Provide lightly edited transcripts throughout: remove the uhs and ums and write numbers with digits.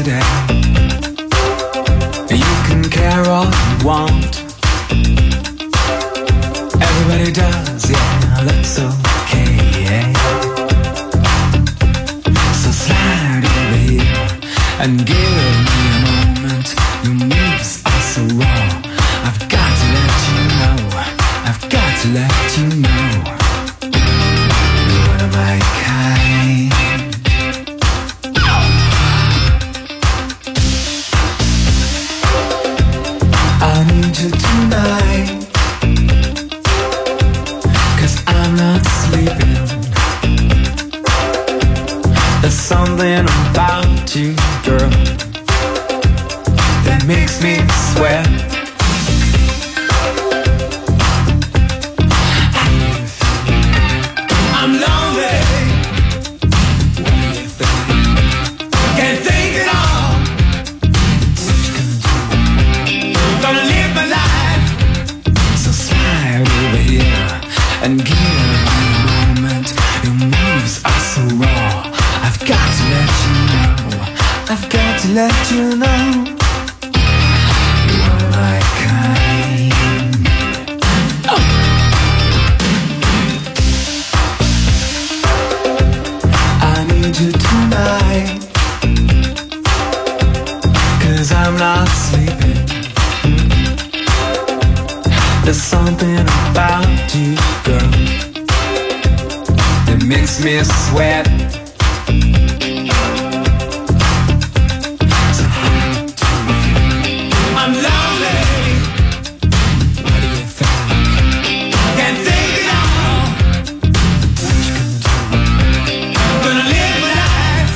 today. You can care all you want. Everybody does, yeah, that's okay, yeah. So slide over here and give me a moment. Your moves are so raw. I've got to let you know. I've got to let you know. You're one of my kind. I need you tonight, 'cause I'm not sleeping. There's something about you, girl, that makes me sweat. I'm lonely. What do you think? Can't think at all. What you gonna do? Gonna live my life. So slide over here and give me a moment. Your moves are so raw. I've got to let you know. I've got to let you know. You are my kind. Oh. I need you tonight, 'cause I'm not sleeping. There's something about you, girl, that makes me sweat. So I'm lonely. What do you think? Can't think at all. What you gonna do? Gonna live my life.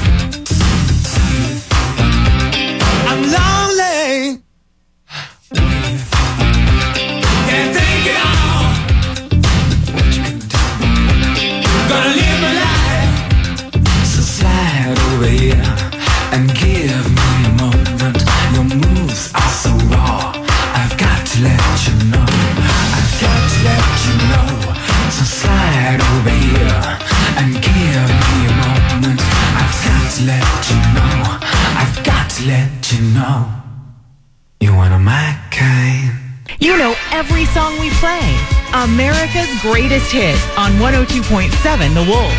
I'm lonely. What do you think? Can't think at all. What you gonna do? Gonna live my life. So slide over here and give me a moment. Your moves are so raw. I've got to let you know. I've got to let you know. So slide over here and give me a moment. I've got to let you know. I've got to let you know. You're one of my kind. You know every song we play. America's greatest hits on 102.7 The Wolf.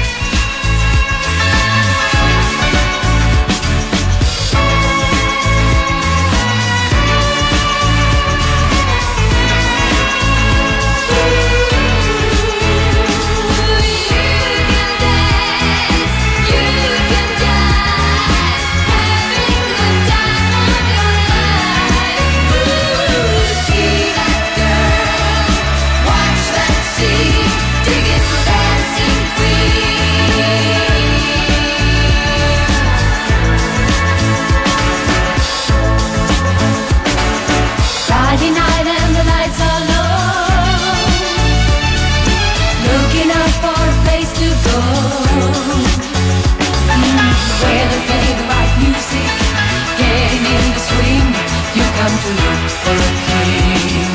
Friday night and the lights are low, looking out for a place to go, where they play the right music, getting in the swing. You come to look for a king.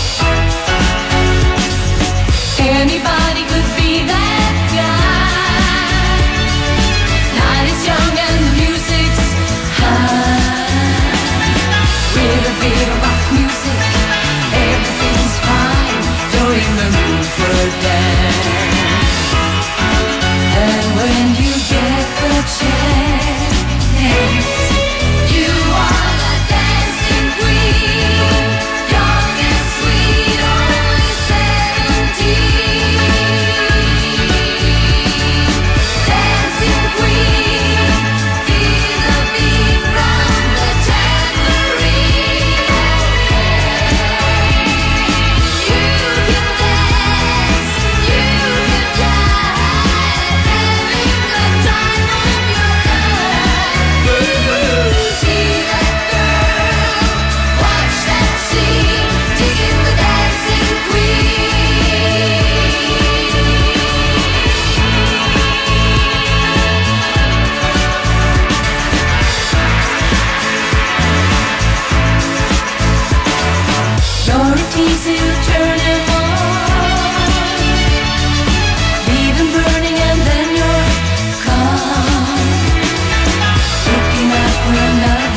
Anybody could be that guy. Night is young and the music's high. With a bit of rock music, everything's fine. You're in the mood for a dance. And when you get the chance, you are the dancing queen. Young and sweet, only 17. Dancing queen, feel the beat from the tambourine. You can dance, you can jive, having the time of your life. See that girl, watch that scene, digging the dancing queen. You're a teaser, you turn him on, leave him burning and then you're gone. Looking out for another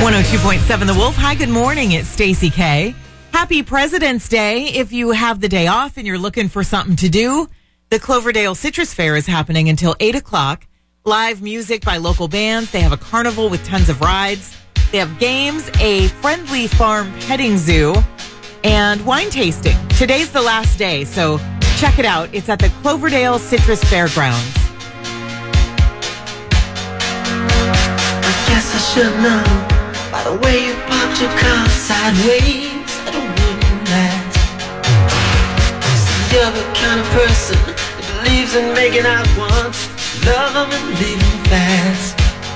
102.7 The Wolf. Hi, good morning. It's Stacey K. Happy President's Day. If you have the day off and you're looking for something to do, the Cloverdale Citrus Fair is happening until 8 o'clock. Live music by local bands. They have a carnival with tons of rides. They have games, a friendly farm petting zoo, and wine tasting. Today's the last day, so check it out. It's at the Cloverdale Citrus Fairgrounds. I guess I should know by the way you parked your car sideways that it wouldn't last. See, you're the kind of person that believes in making out once, love them and leave them fast.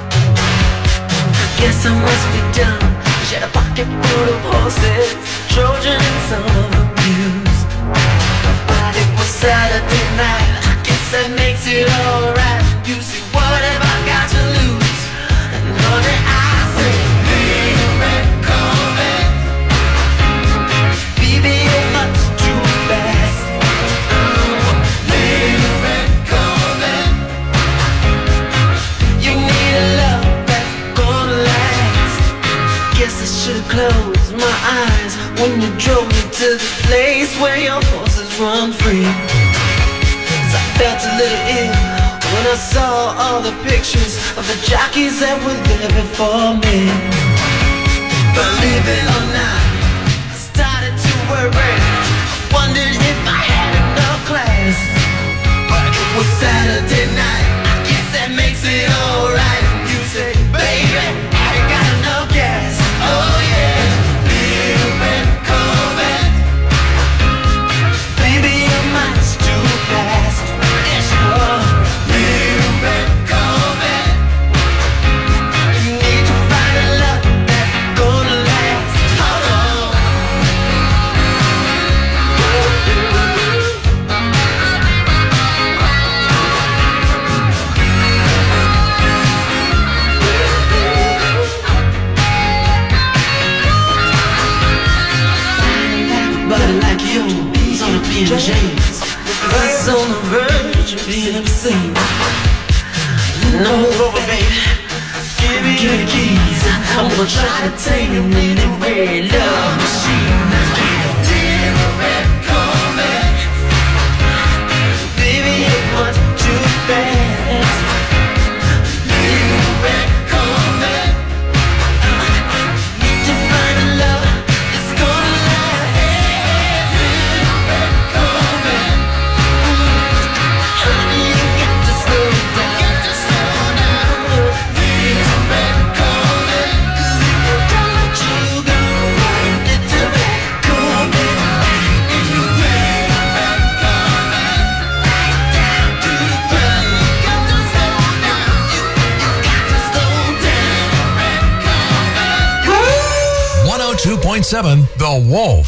I guess I must be dumb. She had a pocket full of horses, Trojan and some of them used. But it was Saturday night, I guess that makes it alright. You see, what have I got to lose? And honey, I say, leave red Corvette. Baby, you're much too fast. Leave red Corvette. You need a love that's gonna last. Guess I should've closed my eyes when you drove me to the place where your horses run free. 'Cause I felt a little ill when I saw all the pictures of the jockeys that were there before me. Believe it or not, I started to worry. I wondered if I had enough class. But it was Saturday night, I guess that makes it alright. You say, baby, I ain't got enough gas. Oh yeah, little red Corvette. Baby, you're much too fast. Yes, you are. Little red Corvette. You need to find a love that's gonna last. Hold on. Body like yours on a PJs, us on the verge of being obscene. No over, baby. Give me the keys. I'm gonna try to take you anywhere. Love machine. Little red Corvette. Baby, you're much too fast. Little red Corvette. Need to find a love that's gonna last. Little red Corvette. Honey, you got to slow down. Little red Corvette. 'Cause if you don't let you go, little red Corvette. Little red Corvette. Right down to the ground. You got to slow down. You got to slow down. Red Corvette. 102.7 The Wolf.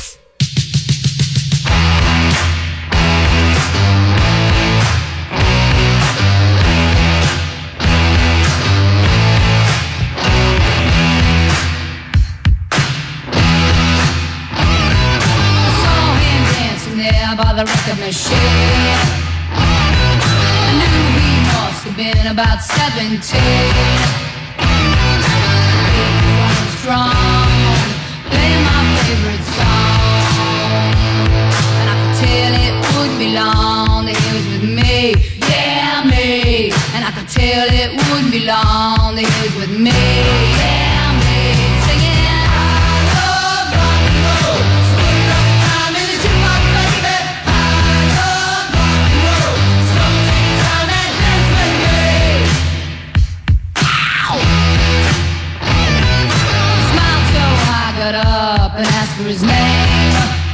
I saw him dancing there by the record machine. I knew he must have been about 17. He was strong, playing my favorite song. And I could tell it wouldn't be long that he was with me, yeah, me. And I could tell it wouldn't be long that he was with me, yeah, me. Singing, I love rock and roll. Spend up time in the jukebox, baby. I love rock and roll. So take time and dance with me. Ow! He smiled so I got up and asked for his name.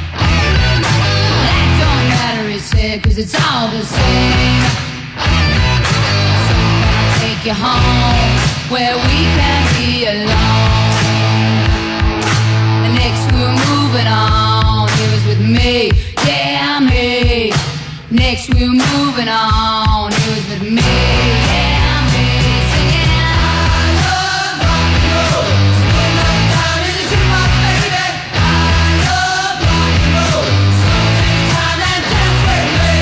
That don't matter, he said, 'cause it's all the same. So can I take you home where we can be alone? And next we were moving on. He was with me, yeah, me. Next we were moving on. He was with me, yeah, me. Singing, I love rock and roll. Spend up time in the jukebox, baby. I love rock and roll. So take time and dance with me.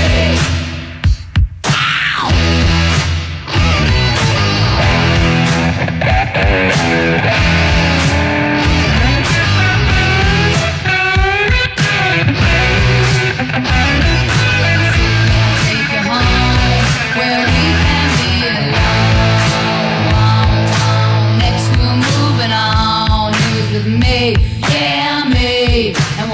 Ow!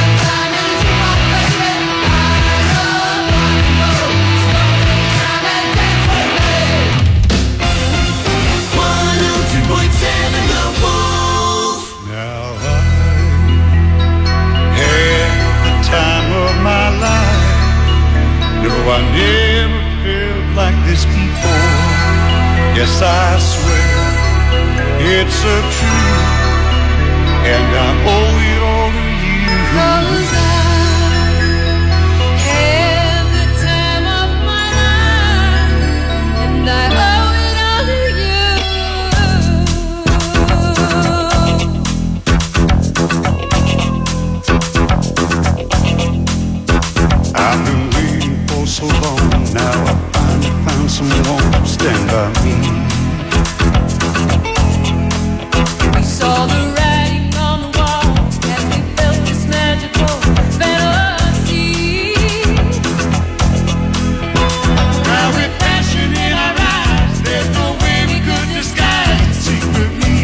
I never felt like this before. Yes, I swear it's a truth, and I owe it all to you. 'Cause I had the time of my life, and I owe it all to you. I've been waiting for so long, now I finally found someone to stand by me. We saw the writing on the wall, and we felt this magical fantasy. Now with passion in our eyes, there's no way we could disguise it secretly.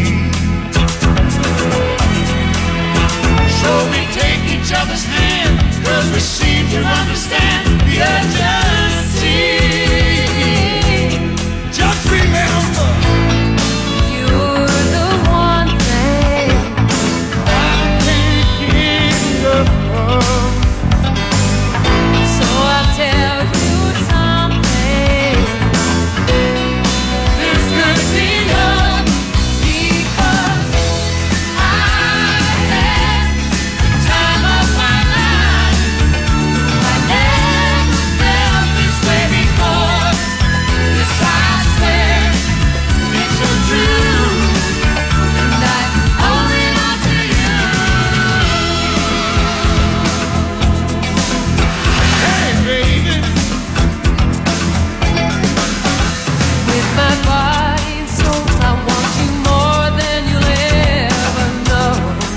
So we take each other's hand, 'cause we seem to understand the urgency. Just remember, You're the one thing I can't get enough of. So I'll tell you something. This could be love. Because I had the time of my life. I never felt this way before. Yes, I swear it's so true. And I owe it all to you. Hey, baby. With my body and soul, I want you more than you'll ever know.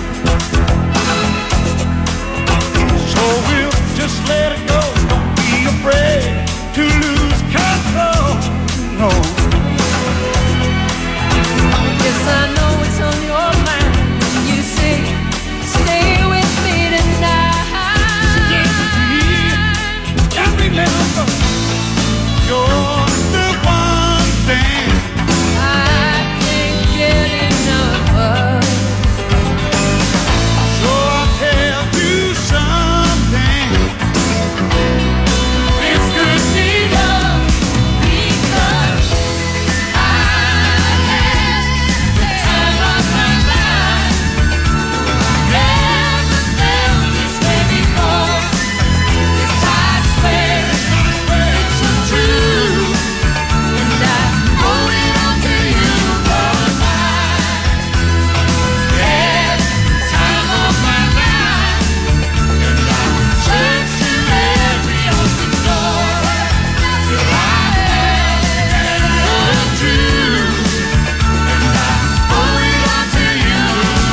So we'll just let it go. Don't be afraid to lose control. No. Yes, I know it's on your mind when you say, stay with me tonight. Just remember, you're the one thing I can't get enough of. so I'll tell you something. This could be love. Because I had the time of my life. Never felt this way before. Yes, I swear it's so true. And I owe it all to you. 'Cause I had the time of my life. And I turned to every open door till I had the truth. And I owe it all to you.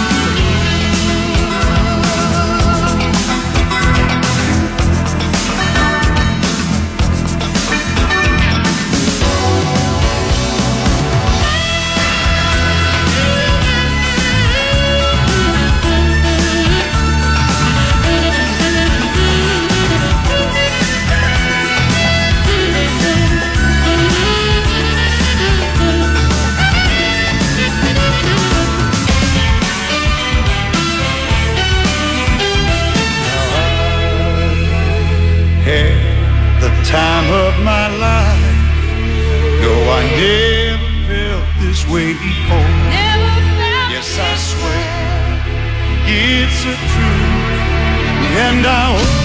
Had the time of my life. No, I never felt this way before. Never felt Yes, I this swear way. it's a truth, and I hope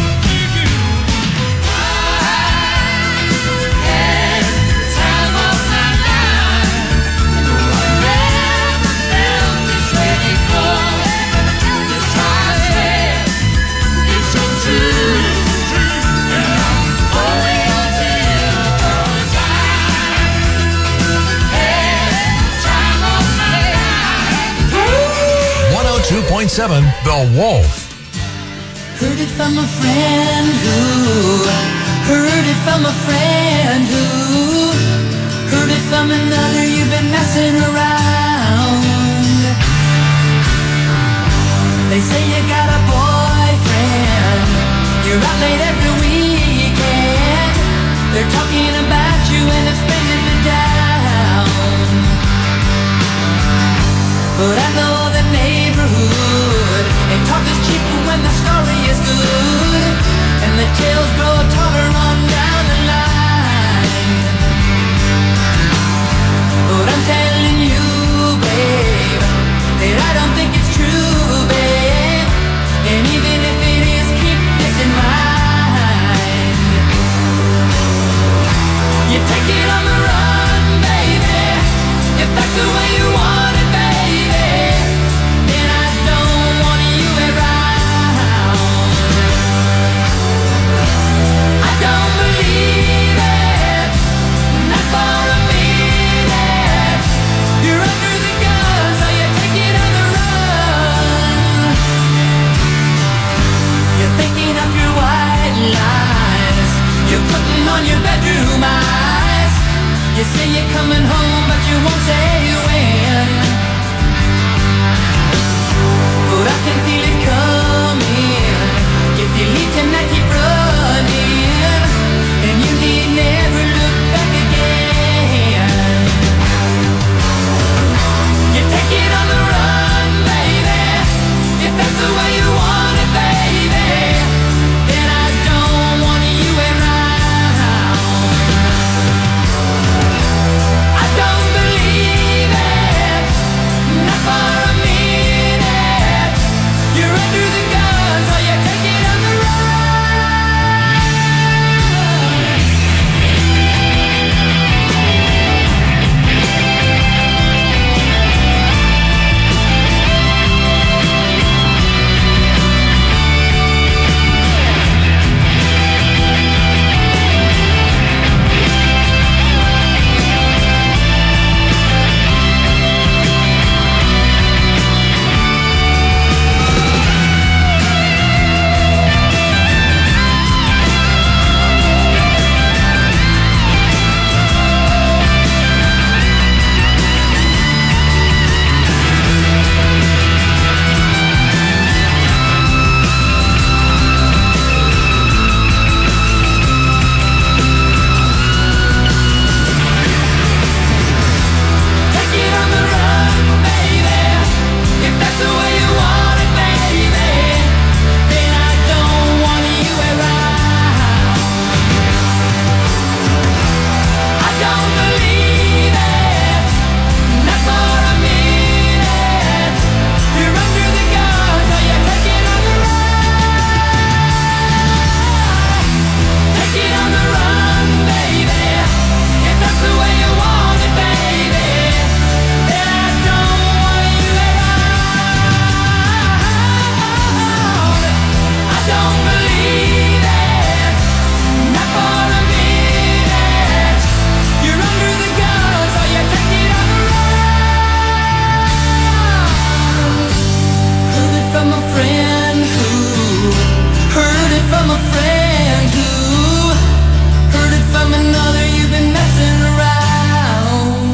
The Wolf. Heard it from a friend who heard it from a friend who heard it from another. You've been messing around. They say you got a boyfriend. You're out late every weekend. They're talking about you and it's bringing me down. But I know the neighborhood, and talk is cheaper when the story is good, and the tales grow taller on down the line. But I'm telling you, babe, that I don't think it's true, babe. And even if it is, keep this in mind. You take it on the run, baby, if that's the way you want it, baby. Then I don't want you around. I don't believe it, not for a minute. You're under the gun, so you take it on the run. You're thinking of your white lies. You're putting on your bedroom eyes. You say you're coming home, but you won't say when. But I can feel it coming. If you leave tonight, keep running, and you need never look back again. You take it on the run, baby, if that's the way you want it, baby. Then I don't want you around. I don't believe it, not for a minute. You're under the gun, so you take it on the run. Take it on the run, baby, if that's the way you want it, baby. Then I don't want you around. I don't believe it, not for a minute. You're under the gun, so you take it on the run. Take it on the run, baby, if that's the way you want it, baby. Then I don't want you around. I don't believe it, not for a minute. You're under the gun, so you take it on the run. Heard it from a friend who heard it from a friend who heard it from another. You've been messing around.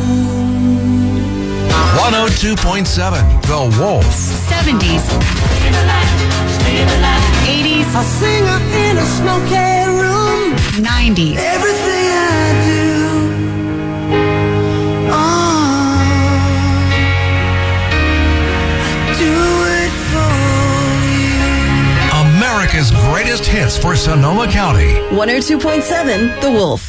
102.7 The Wolf. 70s, 80s, A singer in a smoky room. 90s. Everything I do, I do it for you. America's greatest hits for Sonoma County. 102.7 The Wolf.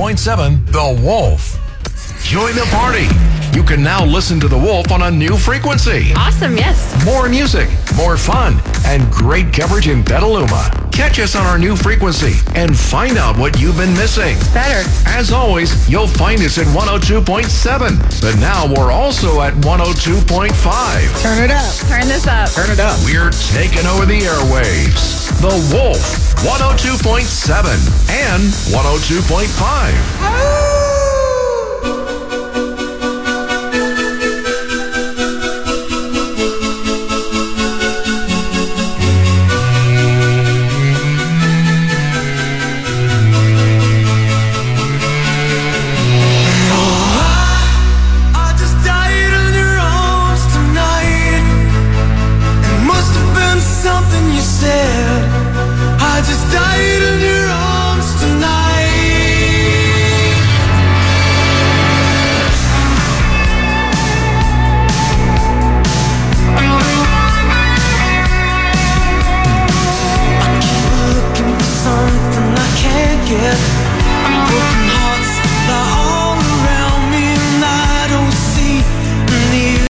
102.7 The Wolf. Join the party. You can now listen to The Wolf on a new frequency. Awesome, yes. More music, more fun, and great coverage in Petaluma. Catch us on our new frequency and find out what you've been missing. Better. As always, you'll find us at 102.7, but now we're also at 102.5. Turn it up. Turn this up. Turn it up. We're taking over the airwaves. The Wolf, 102.7 and 102.5.